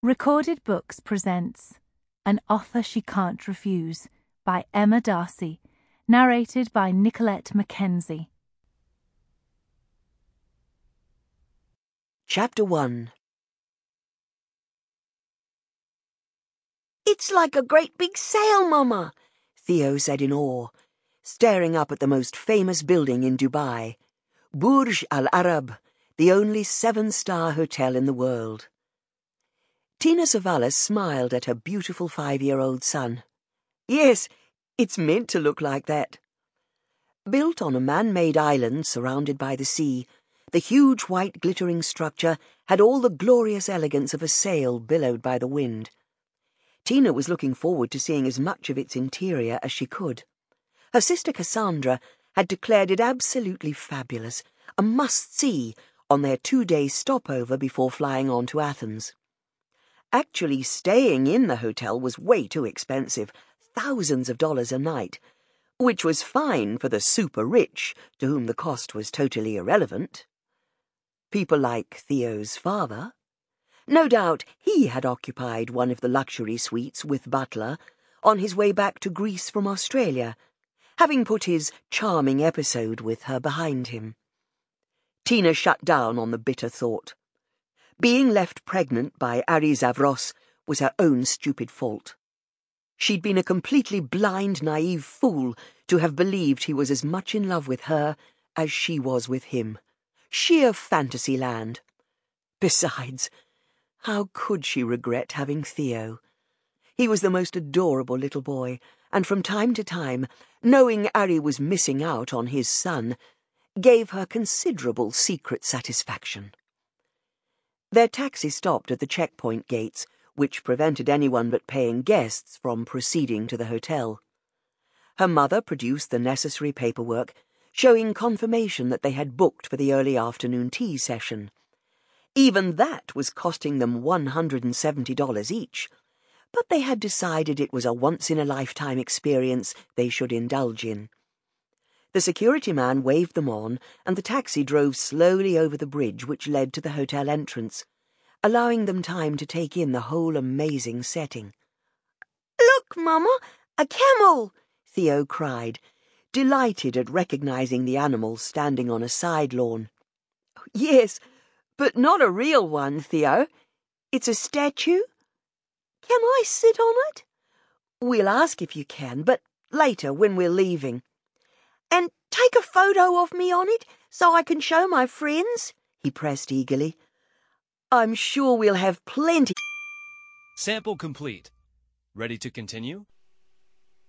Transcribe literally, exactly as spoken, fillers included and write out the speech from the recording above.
Recorded Books presents An Author She Can't Refuse by Emma Darcy, narrated by Nicolette Mackenzie. Chapter one. "It's like a great big sail, Mama," Theo said in awe, staring up at the most famous building in Dubai, Burj Al Arab, the only seven-star hotel in the world. Tina Savalas smiled at her beautiful five-year-old son. "Yes, it's meant to look like that." Built on a man-made island surrounded by the sea, the huge white glittering structure had all the glorious elegance of a sail billowed by the wind. Tina was looking forward to seeing as much of its interior as she could. Her sister Cassandra had declared it absolutely fabulous, a must-see on their two-day stopover before flying on to Athens. Actually staying in the hotel was way too expensive, thousands of dollars a night, which was fine for the super-rich, to whom the cost was totally irrelevant. People like Theo's father. No doubt he had occupied one of the luxury suites with butler on his way back to Greece from Australia, having put his charming episode with her behind him. Tina shut down on the bitter thought. Being left pregnant by Ari Zavros was her own stupid fault. She'd been a completely blind, naive fool to have believed he was as much in love with her as she was with him. Sheer fantasy land. Besides, how could she regret having Theo? He was the most adorable little boy, and from time to time, knowing Ari was missing out on his son, gave her considerable secret satisfaction. Their taxi stopped at the checkpoint gates, which prevented anyone but paying guests from proceeding to the hotel. Her mother produced the necessary paperwork, showing confirmation that they had booked for the early afternoon tea session. Even that was costing them one hundred seventy dollars each, but they had decided it was a once-in-a-lifetime experience they should indulge in. The security man waved them on, and the taxi drove slowly over the bridge which led to the hotel entrance, allowing them time to take in the whole amazing setting. "Look, Mama, a camel!" Theo cried, delighted at recognizing the animal standing on a side lawn. "Yes, but not a real one, Theo. It's a statue. Can I sit on it? We'll ask if you can, but later when we're leaving. And take a photo of me on it so I can show my friends," he pressed eagerly. "I'm sure we'll have plenty." Sample complete. Ready to continue?